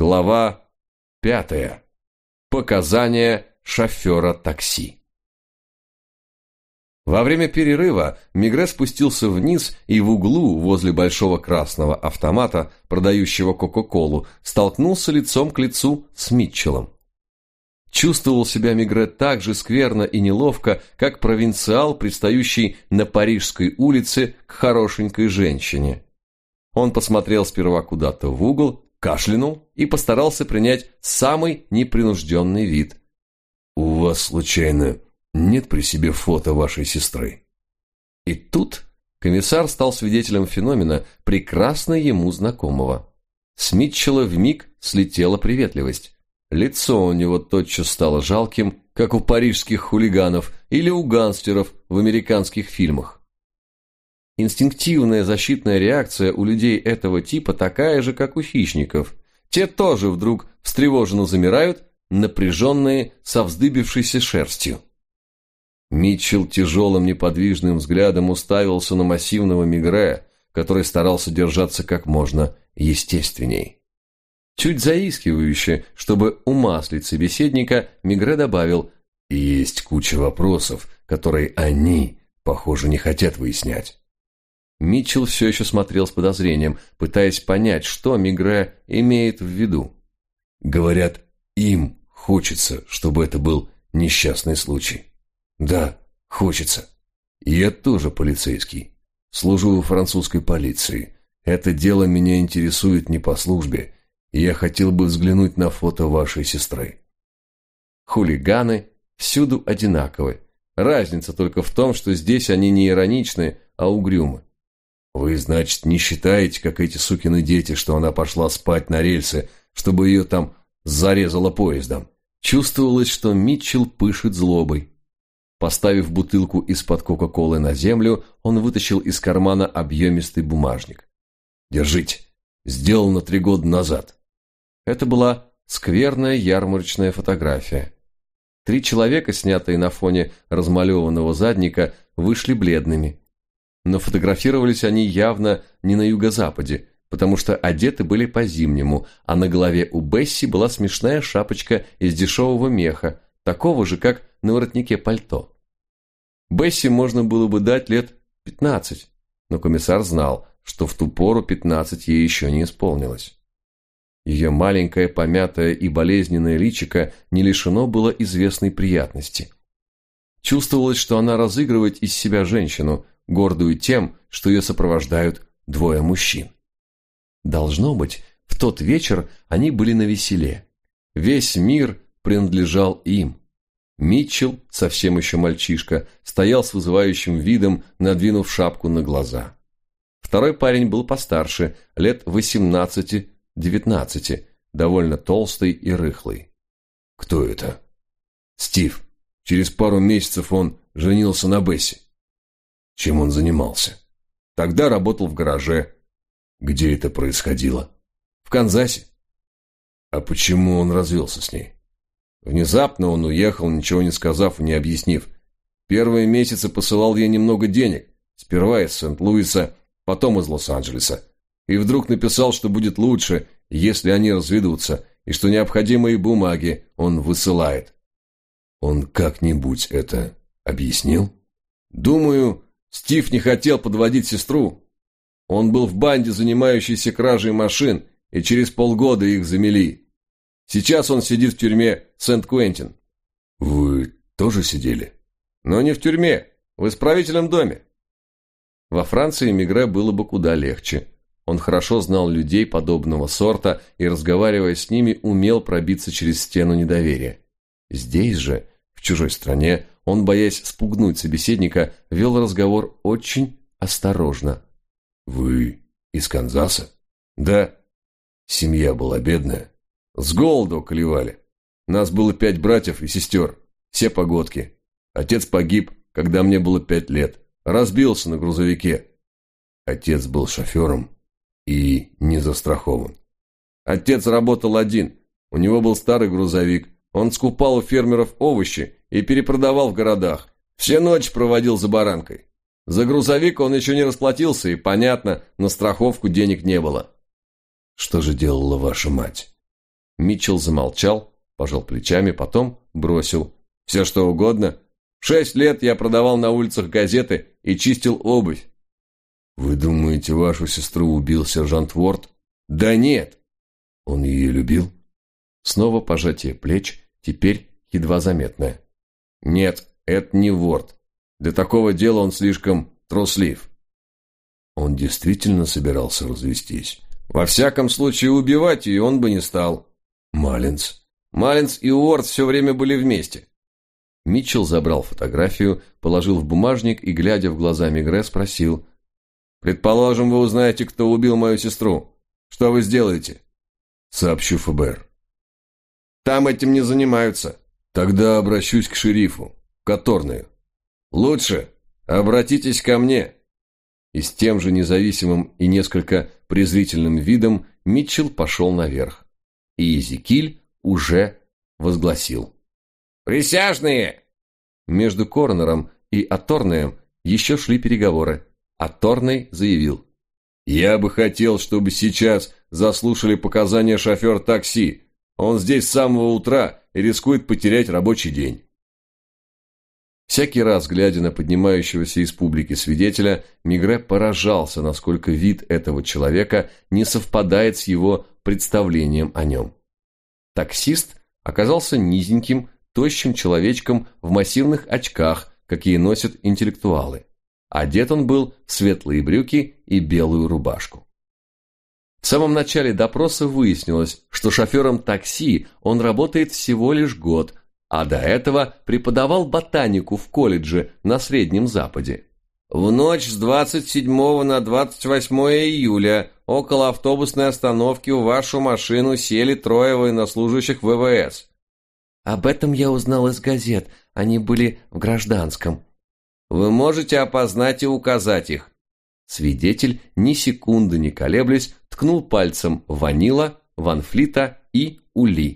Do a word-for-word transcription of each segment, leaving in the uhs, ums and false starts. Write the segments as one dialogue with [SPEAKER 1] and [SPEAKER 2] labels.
[SPEAKER 1] Глава пятая. Показания шофера такси. Во время перерыва Мегрэ спустился вниз и в углу возле большого красного автомата, продающего Кока-Колу, столкнулся лицом к лицу с Митчеллом. Чувствовал себя Мегрэ так же скверно и неловко, как провинциал, пристающий на Парижской улице к хорошенькой женщине. Он посмотрел сперва куда-то в угол, кашлянул и постарался принять самый непринужденный вид.
[SPEAKER 2] «У вас, случайно, нет при себе фото вашей сестры?»
[SPEAKER 1] И тут комиссар стал свидетелем феномена, прекрасно ему знакомого. С Митчелла вмиг слетела приветливость. Лицо у него тотчас стало жалким, как у парижских хулиганов или у гангстеров в американских фильмах. Инстинктивная защитная реакция у людей этого типа такая же, как у хищников. Те тоже вдруг встревоженно замирают, напряженные, со вздыбившейся шерстью. Митчелл тяжелым неподвижным взглядом уставился на массивного Мегрэ, который старался держаться как можно естественней. Чуть заискивающе, чтобы умаслить собеседника, Мегрэ добавил:
[SPEAKER 2] «Есть куча вопросов, которые они, похоже, не хотят выяснять».
[SPEAKER 1] Митчелл все еще смотрел с подозрением, пытаясь понять, что Мегрэ имеет в виду.
[SPEAKER 2] «Говорят, им хочется, чтобы это был несчастный случай». «Да, хочется. Я тоже полицейский. Служу во французской полиции. Это дело меня интересует не по службе. Я хотел бы взглянуть на фото вашей сестры». Хулиганы всюду одинаковы. Разница только в том, что здесь они не ироничны, а угрюмы. «Вы, значит, не считаете, как эти сукины дети, что она пошла спать на рельсы, чтобы ее там зарезало поездом?»
[SPEAKER 1] Чувствовалось, что Митчелл пышет злобой. Поставив бутылку из-под Кока-Колы на землю, он вытащил из кармана объемистый бумажник.
[SPEAKER 2] «Держите. Сделано три года назад».
[SPEAKER 1] Это была скверная ярмарочная фотография. Три человека, снятые на фоне размалеванного задника, вышли бледными. Но фотографировались они явно не на юго-западе, потому что одеты были по-зимнему, а на голове у Бесси была смешная шапочка из дешевого меха, такого же, как на воротнике пальто. Бесси можно было бы дать лет пятнадцать, но комиссар знал, что в ту пору пятнадцать ей еще не исполнилось. Ее маленькое, помятое и болезненное личико не лишено было известной приятности. Чувствовалось, что она разыгрывает из себя женщину, гордую тем, что ее сопровождают двое мужчин. Должно быть, в тот вечер они были навеселе. Весь мир принадлежал им. Митчелл, совсем еще мальчишка, стоял с вызывающим видом, надвинув шапку на глаза. Второй парень был постарше, лет восемнадцати-девятнадцати, довольно толстый и рыхлый.
[SPEAKER 2] «Кто это?» «Стив. Через пару месяцев он женился на Бесси». «Чем он занимался?»
[SPEAKER 1] «Тогда работал в гараже».
[SPEAKER 2] «Где это происходило?»
[SPEAKER 1] «В Канзасе».
[SPEAKER 2] «А почему он развелся с ней?»
[SPEAKER 1] «Внезапно он уехал, ничего не сказав и не объяснив. Первые месяцы посылал ей немного денег, сперва из Сент-Луиса, потом из Лос-Анджелеса. И вдруг написал, что будет лучше, если они разведутся, и что необходимые бумаги он высылает».
[SPEAKER 2] «Он как-нибудь это объяснил?»
[SPEAKER 1] «Думаю, Стив не хотел подводить сестру. Он был в банде, занимающейся кражей машин, и через полгода их замели. Сейчас он сидит в тюрьме Сент-Квентин».
[SPEAKER 2] «Вы тоже сидели?»
[SPEAKER 1] «Но не в тюрьме, в исправительном доме». Во Франции Мегрэ было бы куда легче. Он хорошо знал людей подобного сорта и, разговаривая с ними, умел пробиться через стену недоверия. Здесь же, в чужой стране, он, боясь спугнуть собеседника, вел разговор очень осторожно.
[SPEAKER 2] «Вы из Канзаса?»
[SPEAKER 1] «Да».
[SPEAKER 2] «Семья была бедная?»
[SPEAKER 1] «С голоду клевали. Нас было пять братьев и сестер, все погодки. Отец погиб, когда мне было пять лет. Разбился на грузовике».
[SPEAKER 2] «Отец был шофером и не застрахован?»
[SPEAKER 1] «Отец работал один. У него был старый грузовик. Он скупал у фермеров овощи и перепродавал в городах. Все ночи проводил за баранкой. За грузовик он еще не расплатился, и, понятно, на страховку денег не было».
[SPEAKER 2] «Что же делала ваша мать?»
[SPEAKER 1] Митчелл замолчал, пожал плечами, потом бросил. «Все что угодно. Шесть лет я продавал на улицах газеты и чистил обувь».
[SPEAKER 2] «Вы думаете, вашу сестру убил сержант Уорд?»
[SPEAKER 1] «Да нет».
[SPEAKER 2] «Он ее любил?»
[SPEAKER 1] Снова пожатие плеч, теперь едва заметное. «Нет, это не Уорд. Для такого дела он слишком труслив».
[SPEAKER 2] «Он действительно собирался развестись?»
[SPEAKER 1] «Во всяком случае, убивать ее он бы не стал».
[SPEAKER 2] «Маллинс?»
[SPEAKER 1] «Маллинс и Уорд все время были вместе». Митчелл забрал фотографию, положил в бумажник и, глядя в глаза Мегре, спросил: «Предположим, вы узнаете, кто убил мою сестру. Что вы сделаете?»
[SPEAKER 2] «Сообщу эф бэ эр».
[SPEAKER 1] «Там этим не занимаются».
[SPEAKER 2] «Тогда обращусь к шерифу, к Аторнею».
[SPEAKER 1] «Лучше обратитесь ко мне». И с тем же независимым и несколько презрительным видом Митчелл пошел наверх. И Эзекиль уже возгласил: «Присяжные!» Между коронером и Аторнеем еще шли переговоры. Аторней заявил: «Я бы хотел, чтобы сейчас заслушали показания шофера такси. Он здесь с самого утра и рискует потерять рабочий день». Всякий раз, глядя на поднимающегося из публики свидетеля, Мегре поражался, насколько вид этого человека не совпадает с его представлением о нем. Таксист оказался низеньким, тощим человечком в массивных очках, какие носят интеллектуалы. Одет он был в светлые брюки и белую рубашку. В самом начале допроса выяснилось, что шофером такси он работает всего лишь год, а до этого преподавал ботанику в колледже на Среднем Западе. В ночь с двадцать седьмого на двадцать восьмое июля около автобусной остановки в вашу машину сели трое военнослужащих вэ вэ эс. Об этом я узнал из газет, они были в гражданском. Вы можете опознать и указать их. Свидетель, ни секунды не колеблясь, ткнул пальцем в Ванила, Ван Флита и Ули.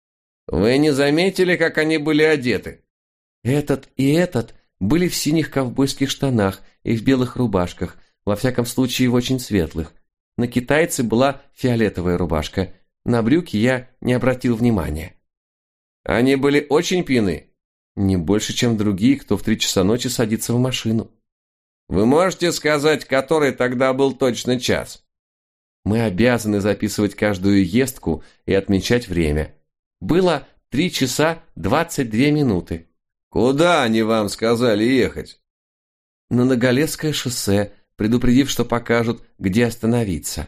[SPEAKER 1] Вы не заметили, как они были одеты? Этот и этот были в синих ковбойских штанах и в белых рубашках, во всяком случае в очень светлых. На китайце была фиолетовая рубашка, на брюки я не обратил внимания. Они были очень пьяны? Не больше, чем другие, кто в три часа ночи садится в машину. Вы можете сказать, который тогда был точно час? Мы обязаны записывать каждую ездку и отмечать время. Было три часа двадцать две минуты. Куда они вам сказали ехать? На Ноголесское шоссе, предупредив, что покажут, где остановиться.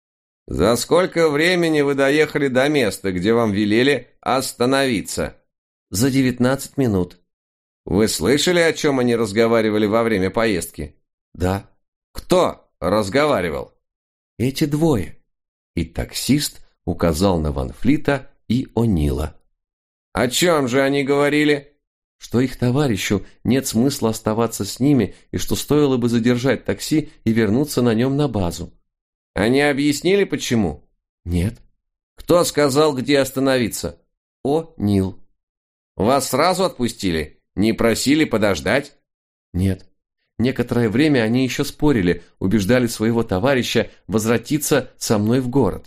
[SPEAKER 1] За сколько времени вы доехали до места, где вам велели остановиться? За девятнадцать минут. Вы слышали, о чем они разговаривали во время поездки? Да. Кто разговаривал? Эти двое. И таксист указал на Ван Флита и О'Нила. О чем же они говорили? Что их товарищу нет смысла оставаться с ними и что стоило бы задержать такси и вернуться на нем на базу. Они объяснили, почему? Нет. Кто сказал, где остановиться? О'Нил. Вас сразу отпустили? Не просили подождать? Нет. Некоторое время они еще спорили, убеждали своего товарища возвратиться со мной в город.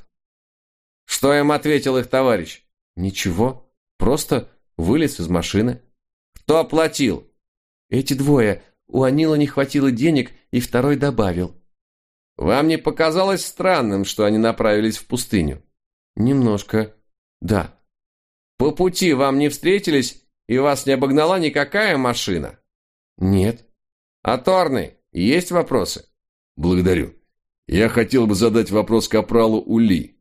[SPEAKER 1] Что им ответил их товарищ? Ничего, просто вылез из машины. Кто оплатил? Эти двое. У Анила не хватило денег, и второй добавил. Вам не показалось странным, что они направились в пустыню? Немножко, да. По пути вам не встретились, и вас не обогнала никакая машина? Нет. Аторный, есть вопросы?
[SPEAKER 2] Благодарю. Я хотел бы задать вопрос капралу Ули.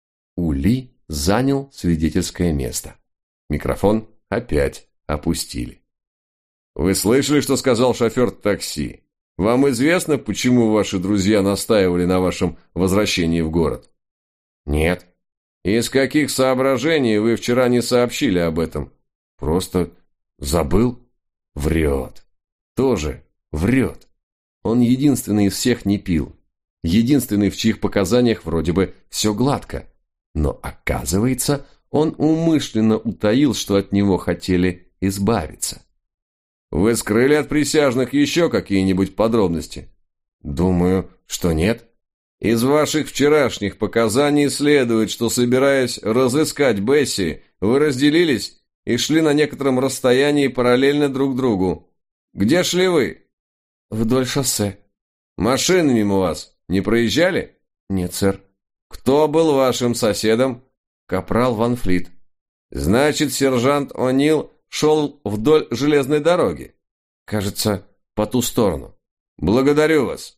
[SPEAKER 1] Ули занял свидетельское место. Микрофон опять опустили. Вы слышали, что сказал шофер такси? Вам известно, почему ваши друзья настаивали на вашем возвращении в город? Нет. Из каких соображений вы вчера не сообщили об этом? Просто забыл? Врет. Тоже врет. Он единственный из всех не пил. Единственный, в чьих показаниях вроде бы все гладко. Но оказывается, он умышленно утаил, что от него хотели избавиться. Вы скрыли от присяжных еще какие-нибудь подробности? Думаю, что нет. Из ваших вчерашних показаний следует, что, собираясь разыскать Бесси, вы разделились и шли на некотором расстоянии параллельно друг другу. Где шли вы?
[SPEAKER 3] Вдоль шоссе.
[SPEAKER 1] Машины мимо вас не проезжали?
[SPEAKER 3] Нет, сэр.
[SPEAKER 1] Кто был вашим соседом?
[SPEAKER 3] Капрал Ван Флит.
[SPEAKER 1] Значит, сержант О'Нил шел вдоль железной дороги.
[SPEAKER 3] Кажется, по ту сторону.
[SPEAKER 1] Благодарю вас.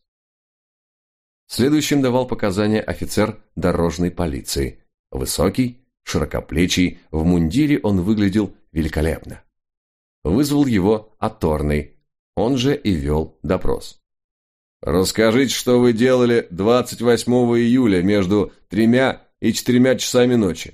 [SPEAKER 3] Следующим давал показания офицер дорожной полиции. Высокий, широкоплечий, в мундире он выглядел великолепно. Вызвал его Аторный, он же и вел допрос.
[SPEAKER 1] «Расскажите, что вы делали двадцать восьмого июля между тремя и четырьмя часами ночи».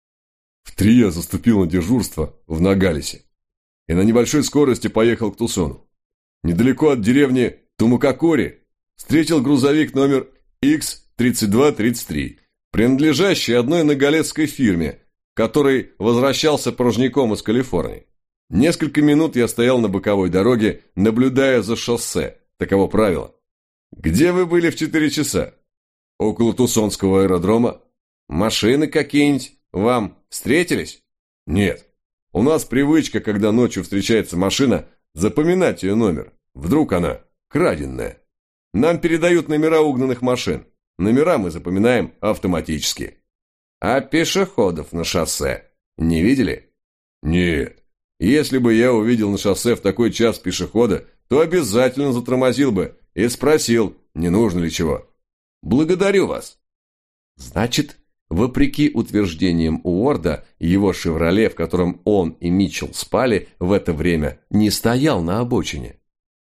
[SPEAKER 2] В три я заступил на дежурство в Нагалисе и на небольшой скорости поехал к Тусону. Недалеко от деревни Тумакакори встретил грузовик номер икс тридцать два тридцать три, принадлежащий одной нагалесской фирме, который возвращался порожняком из Калифорнии. Несколько минут я стоял на боковой дороге, наблюдая за шоссе, таково правило. Где вы были в четыре часа? Около Тусонского аэродрома. Машины какие-нибудь вам встретились? Нет. У нас привычка, когда ночью встречается машина, запоминать ее номер. Вдруг она краденная. Нам передают номера угнанных машин. Номера мы запоминаем автоматически. А пешеходов на шоссе не видели? Нет. Если бы я увидел на шоссе в такой час пешехода, то обязательно затормозил бы и спросил, не нужно ли чего. Благодарю вас.
[SPEAKER 3] Значит, вопреки утверждениям Уорда, его «Шевроле», в котором он и Митчелл спали, в это время не стоял на обочине.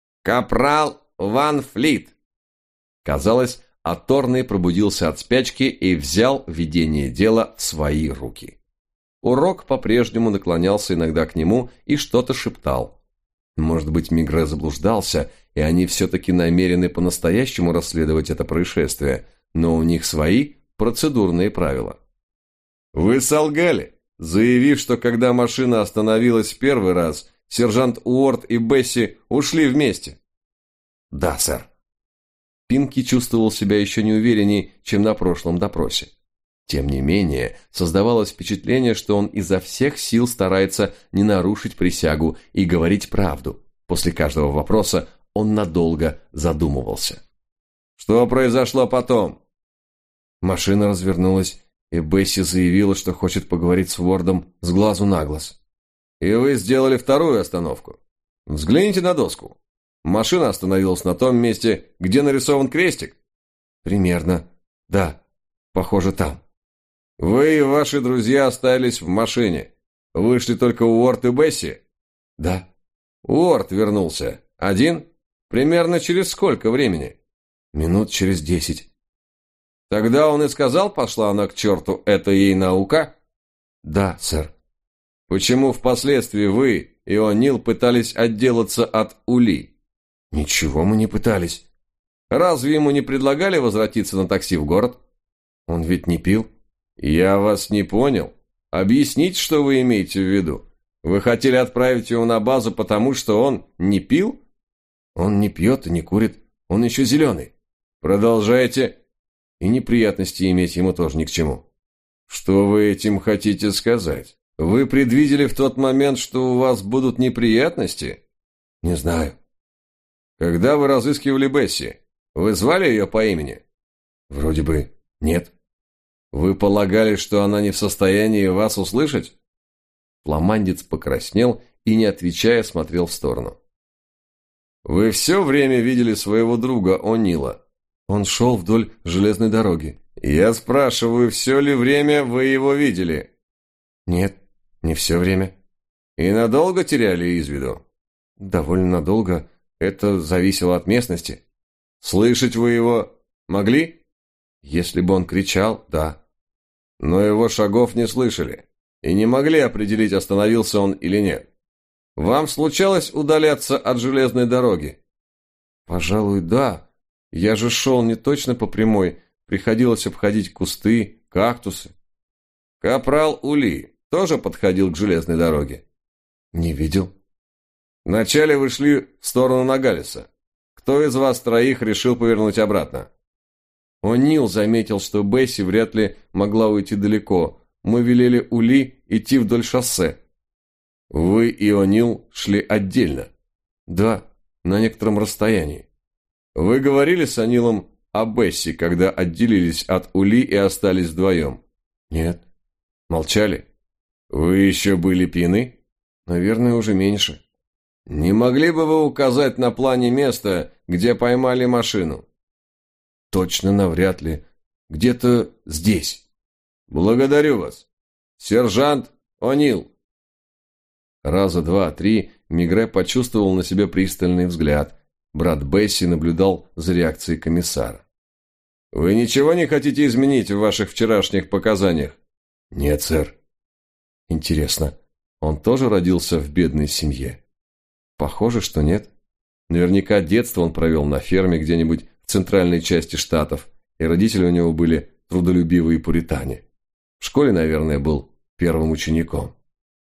[SPEAKER 1] Капрал Ван Флит.
[SPEAKER 3] Казалось, Аторный пробудился от спячки и взял ведение дела в свои руки. Урок по-прежнему наклонялся иногда к нему и что-то шептал. Может быть, Мигре заблуждался, и они все-таки намерены по-настоящему расследовать это происшествие, но у них свои процедурные правила.
[SPEAKER 1] Вы солгали, заявив, что когда машина остановилась в первый раз, сержант Уорд и Бесси ушли вместе.
[SPEAKER 3] Да, сэр. Пинки чувствовал себя еще неувереннее, чем на прошлом допросе. Тем не менее, создавалось впечатление, что он изо всех сил старается не нарушить присягу и говорить правду. После каждого вопроса он надолго задумывался.
[SPEAKER 1] Что произошло потом?
[SPEAKER 3] Машина развернулась, и Бесси заявила, что хочет поговорить с Уордом с глазу на глаз.
[SPEAKER 1] И вы сделали вторую остановку. Взгляните на доску. Машина остановилась на том месте, где нарисован крестик?
[SPEAKER 3] Примерно. Да, похоже, там.
[SPEAKER 1] Вы и ваши друзья остались в машине. Вышли только Уорд и Бесси?
[SPEAKER 3] Да.
[SPEAKER 1] Уорд вернулся. Один? Примерно через сколько времени?
[SPEAKER 3] Минут через десять.
[SPEAKER 1] Тогда он и сказал, пошла она к черту, это ей наука?
[SPEAKER 3] Да, сэр.
[SPEAKER 1] Почему впоследствии вы и О'Нил пытались отделаться от Ули?
[SPEAKER 3] Ничего мы не пытались.
[SPEAKER 1] Разве ему не предлагали возвратиться на такси в город?
[SPEAKER 3] Он ведь не пил.
[SPEAKER 1] Я вас не понял. Объясните, что вы имеете в виду. Вы хотели отправить его на базу, потому что он не пил?
[SPEAKER 3] Он не пьет и не курит. Он еще зеленый.
[SPEAKER 1] Продолжайте.
[SPEAKER 3] И неприятности иметь ему тоже ни к чему.
[SPEAKER 1] Что вы этим хотите сказать? Вы предвидели в тот момент, что у вас будут неприятности?
[SPEAKER 3] Не знаю.
[SPEAKER 1] Когда вы разыскивали Бесси, вы звали ее по имени?
[SPEAKER 3] Вроде бы нет.
[SPEAKER 1] Вы полагали, что она не в состоянии вас услышать?
[SPEAKER 3] Фламандец покраснел и, не отвечая, смотрел в сторону.
[SPEAKER 1] Вы все время видели своего друга О'Нила?
[SPEAKER 3] Он шел вдоль железной дороги.
[SPEAKER 1] Я спрашиваю, все ли время вы его видели?
[SPEAKER 3] Нет, не все время.
[SPEAKER 1] И надолго теряли из виду?
[SPEAKER 3] Довольно надолго. Это зависело от местности.
[SPEAKER 1] Слышать вы его могли?
[SPEAKER 3] Если бы он кричал, да.
[SPEAKER 1] Но его шагов не слышали и не могли определить, остановился он или нет. Вам случалось удаляться от железной дороги?
[SPEAKER 3] Пожалуй, да. Я же шел не точно по прямой. Приходилось обходить кусты, кактусы.
[SPEAKER 1] Капрал Ули тоже подходил к железной дороге?
[SPEAKER 3] Не видел.
[SPEAKER 1] Вначале вы шли в сторону Нагалиса. Кто из вас троих решил повернуть обратно?
[SPEAKER 3] О'Нил заметил, что Бесси вряд ли могла уйти далеко. Мы велели Ули идти вдоль шоссе. Вы и О'Нил шли отдельно? Да, на некотором расстоянии. Вы говорили с О'Нилом о Бесси, когда отделились от Ули и остались вдвоем? Нет. Молчали? Вы еще были пьяны? Наверное, уже меньше. Не могли бы вы указать на плане место, где поймали машину? Точно навряд ли. Где-то здесь. Благодарю вас. Сержант О'Нил. Раза два-три Мегре почувствовал на себе пристальный взгляд. Брат Бесси наблюдал за реакцией комиссара. «Вы ничего не хотите изменить в ваших вчерашних показаниях?» «Нет, сэр». «Интересно, он тоже родился в бедной семье?» «Похоже, что нет. Наверняка детство он провел на ферме где-нибудь в центральной части Штатов, и родители у него были трудолюбивые пуритане. В школе, наверное, был первым учеником».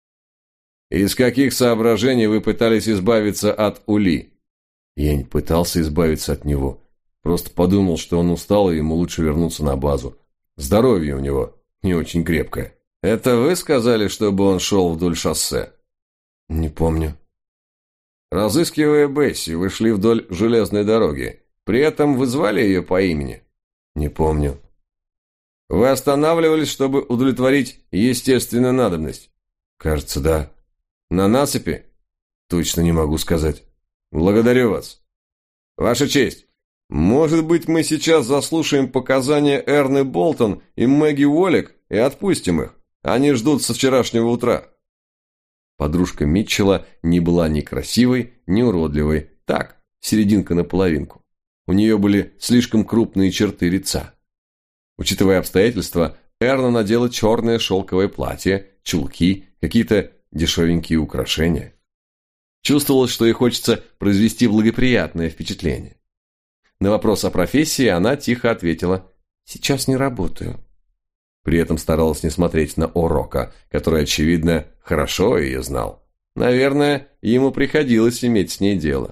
[SPEAKER 3] «Из каких соображений вы пытались избавиться от Ули?» «Я не пытался избавиться от него. Просто подумал, что он устал, и ему лучше вернуться на базу. Здоровье у него не очень крепкое». «Это вы сказали, чтобы он шел вдоль шоссе?» «Не помню». «Разыскивая Бесси, вы шли вдоль железной дороги. При этом вы звали ее по имени?» «Не помню». «Вы останавливались, чтобы удовлетворить естественную надобность?» «Кажется, да». «На насыпи?» «Точно не могу сказать». «Благодарю вас». «Ваша честь, может быть, мы сейчас заслушаем показания Эрны Болтон и Мэгги Уоллек и отпустим их? Они ждут со вчерашнего утра». Подружка Митчелла не была ни красивой, ни уродливой. Так, серединка на половинку. У нее были слишком крупные черты лица. Учитывая обстоятельства, Эрна надела черное шелковое платье, чулки, какие-то дешевенькие украшения. Чувствовалось, что ей хочется произвести благоприятное впечатление. На вопрос о профессии она тихо ответила: «Сейчас не работаю». При этом старалась не смотреть на Орока, который, очевидно, хорошо ее знал. Наверное, ему приходилось иметь с ней дело.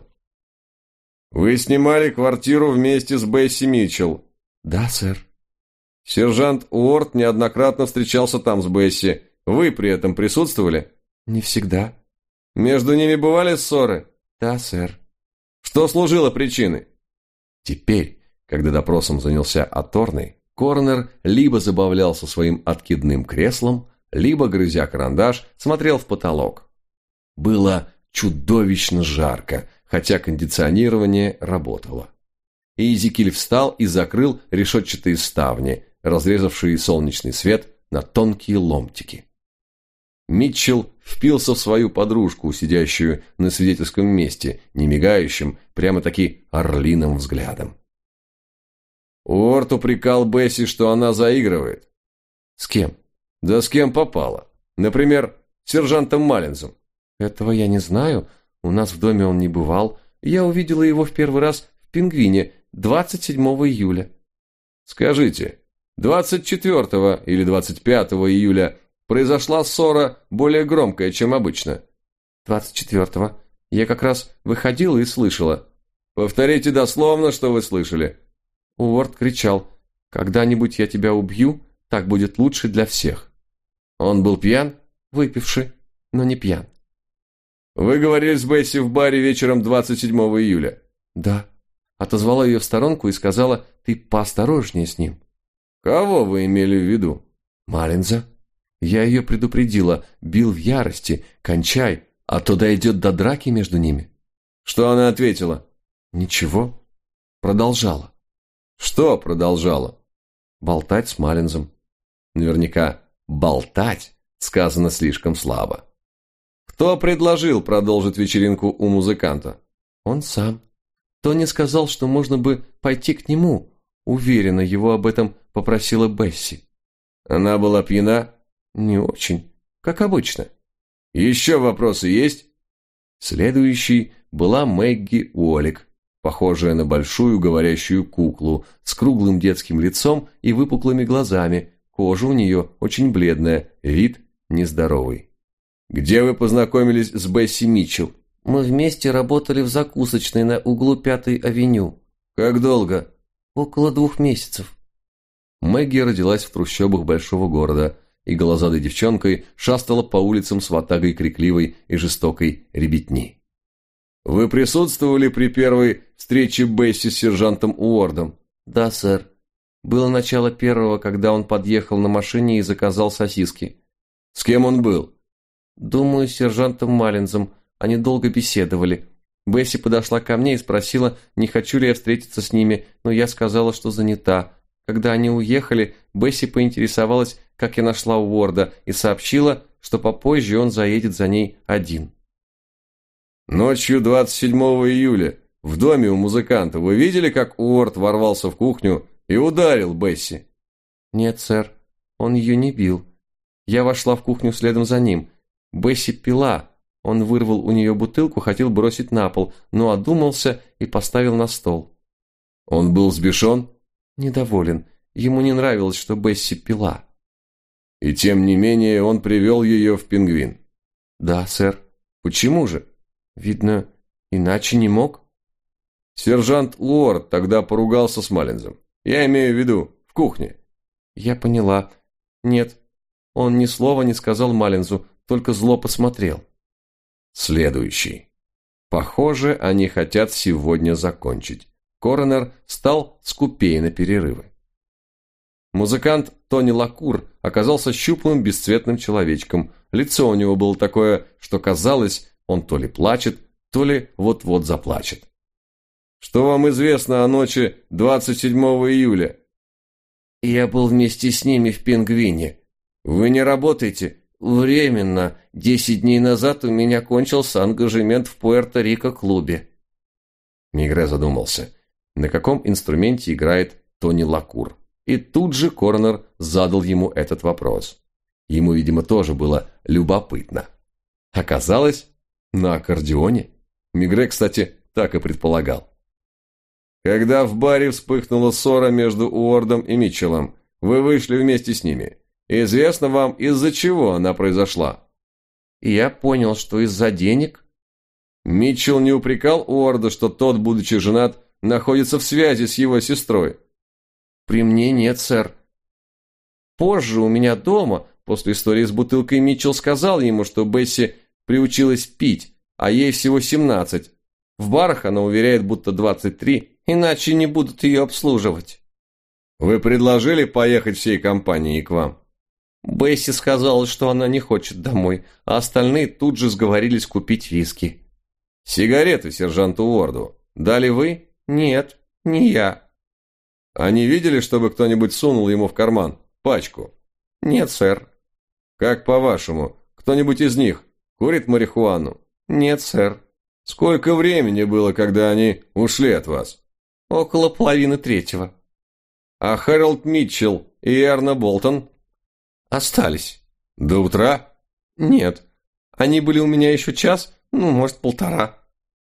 [SPEAKER 3] «Вы снимали квартиру вместе с Бесси Митчелл?» «Да, сэр». «Сержант Уорд неоднократно встречался там с Бесси. Вы при этом присутствовали?» «Не всегда». «Между ними бывали ссоры?» «Да, сэр». «Что служило причиной?» Теперь, когда допросом занялся Аторный, коронер либо забавлялся своим откидным креслом, либо, грызя карандаш, смотрел в потолок. Было чудовищно жарко, хотя кондиционирование работало. Эзекиль встал и закрыл решетчатые ставни, разрезавшие солнечный свет на тонкие ломтики. Митчелл впился в свою подружку, сидящую на свидетельском месте, не мигающим, прямо-таки орлиным взглядом. Уорд упрекал Бесси, что она заигрывает. С кем? Да с кем попало. Например, с сержантом Маллинзом. Этого я не знаю. У нас в доме он не бывал. Я увидела его в первый раз в «Пингвине» двадцать седьмого июля. Скажите, двадцать четвёртого или двадцать пятого июля произошла ссора более громкая, чем обычно? двадцать четвёртого. Я как раз выходила и слышала. Повторите дословно, что вы слышали. Уорд кричал: «Когда-нибудь я тебя убью, так будет лучше для всех». Он был пьян? Выпивший, но не пьян. Вы говорили с Бесси в баре вечером двадцать седьмого июля? Да. Отозвала ее в сторонку и сказала: «Ты поосторожнее с ним». Кого вы имели в виду? Маллинза. Я ее предупредила, бил в ярости: «Кончай, а то дойдет до драки между ними». Что она ответила? Ничего. Продолжала. Что продолжала? Болтать с Маллинзом. Наверняка «болтать» сказано слишком слабо. Кто предложил продолжить вечеринку у музыканта? Он сам. Тони сказал, что можно бы пойти к нему. Уверена, его об этом попросила Бесси. Она была пьяна? Не очень, как обычно. Еще вопросы есть? Следующей была Мэгги Уоллек, похожая на большую говорящую куклу, с круглым детским лицом и выпуклыми глазами. Кожа у нее очень бледная, вид нездоровый. «Где вы познакомились с Бесси Митчелл?» «Мы вместе работали в закусочной на углу Пятой авеню». «Как долго?» «Около двух месяцев».
[SPEAKER 1] Мэгги родилась в трущобах большого города и голозадой девчонкой шастала по улицам с ватагой крикливой и жестокой ребятни. «Вы присутствовали при первой встрече Бесси с сержантом Уордом?» «Да, сэр. Было начало первого, когда он подъехал на машине и заказал сосиски». «С кем он был?» «Думаю, с сержантом Маллинзом. Они долго беседовали. Бесси подошла ко мне и спросила, не хочу ли я встретиться с ними, но я сказала, что занята. Когда они уехали, Бесси поинтересовалась, как я нашла Уорда, и сообщила, что попозже он заедет за ней один».
[SPEAKER 3] «Ночью двадцать седьмого июля в доме у музыканта вы видели, как Уорд ворвался в кухню и ударил Бесси?»
[SPEAKER 1] «Нет, сэр, он ее не бил. Я вошла в кухню следом за ним. Бесси пила. Он вырвал у нее бутылку, хотел бросить на пол, но одумался и поставил на стол».
[SPEAKER 3] «Он был взбешен?»
[SPEAKER 1] «Недоволен. Ему не нравилось, что Бесси пила».
[SPEAKER 3] «И тем не менее он привел ее в «Пингвин».
[SPEAKER 1] «Да, сэр. Почему же? Видно, иначе не мог».
[SPEAKER 3] «Сержант Уорд тогда поругался с Маллинзом. Я имею в виду, в кухне».
[SPEAKER 1] «Я поняла. Нет, он ни слова не сказал Маллинзу, только зло посмотрел».
[SPEAKER 3] Следующий. Похоже, они хотят сегодня закончить. Коронер стал скупее на перерывы. Музыкант Тони Лакур оказался щуплым бесцветным человечком. Лицо у него было такое, что казалось, он то ли плачет, то ли вот-вот заплачет. «Что вам известно о ночи двадцать седьмого июля?»
[SPEAKER 4] «Я был вместе с ними в «Пингвине».
[SPEAKER 3] «Вы не работаете?»
[SPEAKER 4] «Временно. Десять дней назад у меня кончился ангажемент в Пуэрто-Рико-клубе».
[SPEAKER 1] Мигре задумался, на каком инструменте играет Тони Лакур. И тут же коронер задал ему этот вопрос. Ему, видимо, тоже было любопытно. Оказалось, на аккордеоне. Мигре, кстати, так и предполагал.
[SPEAKER 3] «Когда в баре вспыхнула ссора между Уордом и Митчеллом, вы вышли вместе с ними. Известно вам, из-за чего она произошла?»
[SPEAKER 4] «Я понял, что из-за денег».
[SPEAKER 3] Митчелл не упрекал Уорда, что тот, будучи женат, находится в связи с его сестрой?
[SPEAKER 4] «При мне нет, сэр. Позже у меня дома, после истории с бутылкой, Митчелл сказал ему, что Бесси приучилась пить, а ей всего семнадцать. В барах она уверяет, будто двадцать три, иначе не будут ее обслуживать».
[SPEAKER 3] «Вы предложили поехать всей компанией к вам?»
[SPEAKER 4] Бесси сказала, что она не хочет домой, а остальные тут же сговорились купить виски.
[SPEAKER 3] «Сигареты сержанту Уорду дали вы?»
[SPEAKER 4] «Нет, не я».
[SPEAKER 3] «Они видели, чтобы кто-нибудь сунул ему в карман пачку?»
[SPEAKER 4] «Нет, сэр».
[SPEAKER 3] «Как по-вашему, кто-нибудь из них курит марихуану?»
[SPEAKER 4] «Нет, сэр».
[SPEAKER 3] «Сколько времени было, когда они ушли от вас?»
[SPEAKER 4] «Около половины третьего».
[SPEAKER 3] «А Хэролд Митчелл и Эрна Болтон?»
[SPEAKER 4] «Остались».
[SPEAKER 3] «До утра?»
[SPEAKER 4] «Нет. Они были у меня еще час, ну, может, полтора».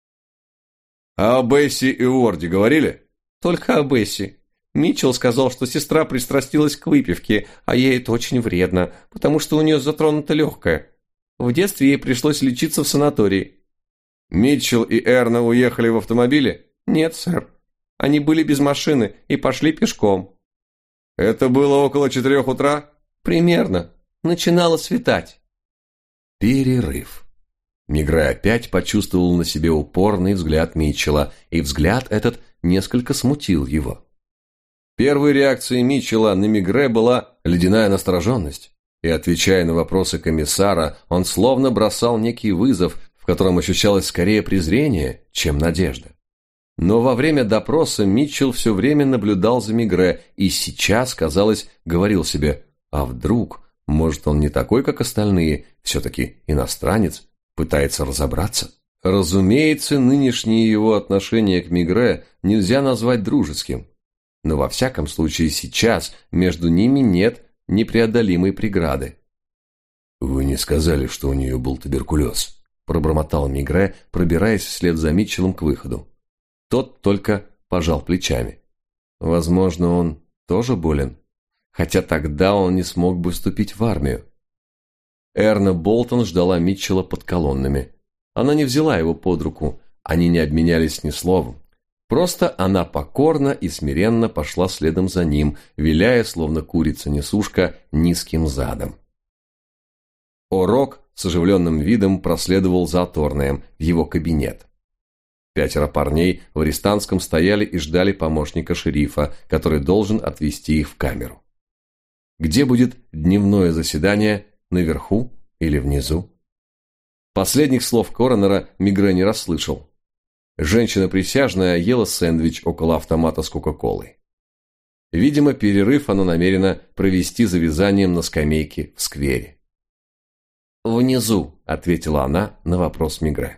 [SPEAKER 3] «А о Бесси и Уорде говорили?»
[SPEAKER 4] «Только о Бесси. Митчелл сказал, что сестра пристрастилась к выпивке, а ей это очень вредно, потому что у нее затронуто легкое. В детстве ей пришлось лечиться в санатории».
[SPEAKER 3] «Митчелл и Эрна уехали в автомобиле?»
[SPEAKER 4] «Нет, сэр. Они были без машины и пошли пешком».
[SPEAKER 3] «Это было около четырех утра?»
[SPEAKER 4] «Примерно. Начинало светать».
[SPEAKER 1] Перерыв. Мигре опять почувствовал на себе упорный взгляд Митчелла, и взгляд этот несколько смутил его.
[SPEAKER 3] Первой реакцией Митчелла на Мигре была ледяная настороженность, и, отвечая на вопросы комиссара, он словно бросал некий вызов, в котором ощущалось скорее презрение, чем надежда. Но во время допроса Митчелл все время наблюдал за Мигре и сейчас, казалось, говорил себе: а вдруг, может, он не такой, как остальные, все-таки иностранец, пытается разобраться? Разумеется, нынешнее его отношение к Мигре нельзя назвать дружеским, но во всяком случае сейчас между ними нет непреодолимой преграды.
[SPEAKER 2] «Вы не сказали, что у нее был туберкулез», – пробормотал Мигре, пробираясь вслед за Митчеллом к выходу.
[SPEAKER 1] Тот только пожал плечами. Возможно, он тоже болен, хотя тогда он не смог бы вступить в армию. Эрна Болтон ждала Митчелла под колоннами. Она не взяла его под руку, они не обменялись ни словом. Просто она покорно и смиренно пошла следом за ним, виляя, словно курица-несушка, низким задом. Орок с оживленным видом проследовал за Торнеем в его кабинет. Пятеро парней в арестантском стояли и ждали помощника шерифа, который должен отвезти их в камеру. Где будет дневное заседание, наверху или внизу? Последних слов коронера Мигре не расслышал. Женщина-присяжная ела сэндвич около автомата с Кока-Колой. Видимо, перерыв она намерена провести за вязанием на скамейке в сквере. «Внизу», — ответила она на вопрос Мигре.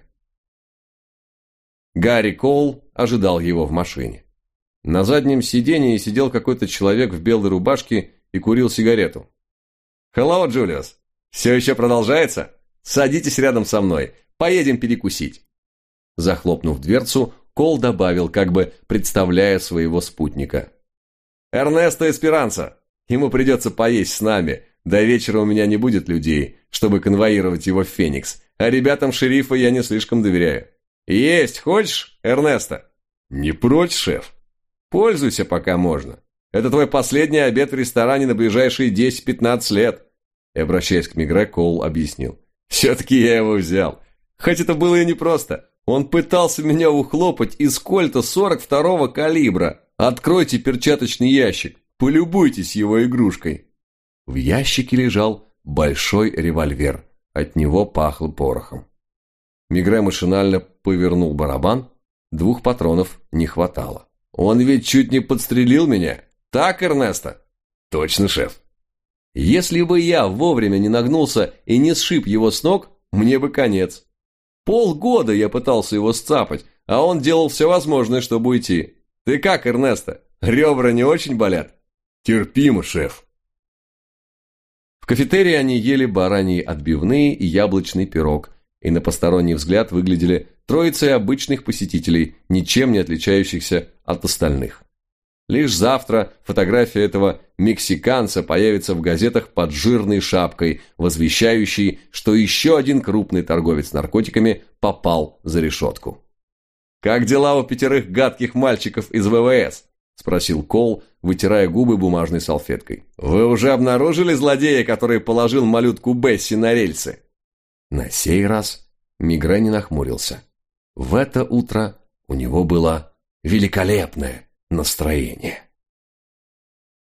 [SPEAKER 1] Гарри Коул ожидал его в машине. На заднем сидении сидел какой-то человек в белой рубашке и курил сигарету. «Hello, Джулиус! Все еще продолжается? Садитесь рядом со мной, поедем перекусить». Захлопнув дверцу, Кол добавил, как бы представляя своего спутника. «Эрнесто Эсперанца! Ему придется поесть с нами. До вечера у меня не будет людей, чтобы конвоировать его в Феникс, а ребятам шерифа я не слишком доверяю. Есть хочешь, Эрнесто?» «Не прочь, шеф. Пользуйся, пока можно. Это твой последний обед в ресторане на ближайшие десять-пятнадцать лет». И, обращаясь к Мигре, Коул объяснил. «Все-таки я его взял. Хоть это было и непросто. Он пытался меня ухлопать из кольта сорок второго калибра. Откройте перчаточный ящик, полюбуйтесь его игрушкой». В ящике лежал большой револьвер. От него пахло порохом. Мигре машинально повернул барабан. Двух патронов не хватало. «Он ведь чуть не подстрелил меня. Так, Эрнесто?» «Точно, шеф». «Если бы я вовремя не нагнулся и не сшиб его с ног, мне бы конец. Полгода я пытался его сцапать, а он делал все возможное, чтобы уйти. Ты как, Эрнесто? Ребра не очень болят?» «Терпимо, шеф». В кафетерии они ели бараньи отбивные и яблочный пирог, и на посторонний взгляд выглядели троицей обычных посетителей, ничем не отличающихся от остальных. Лишь завтра фотография этого мексиканца появится в газетах под жирной шапкой, возвещающей, что еще один крупный торговец наркотиками попал за решетку. «Как дела у пятерых гадких мальчиков из вэ вэ эс?» – спросил Кол, вытирая губы бумажной салфеткой. «Вы уже обнаружили злодея, который положил малютку Бесси на рельсы?» На сей раз Мигре не нахмурился. В это утро у него было великолепное настроение.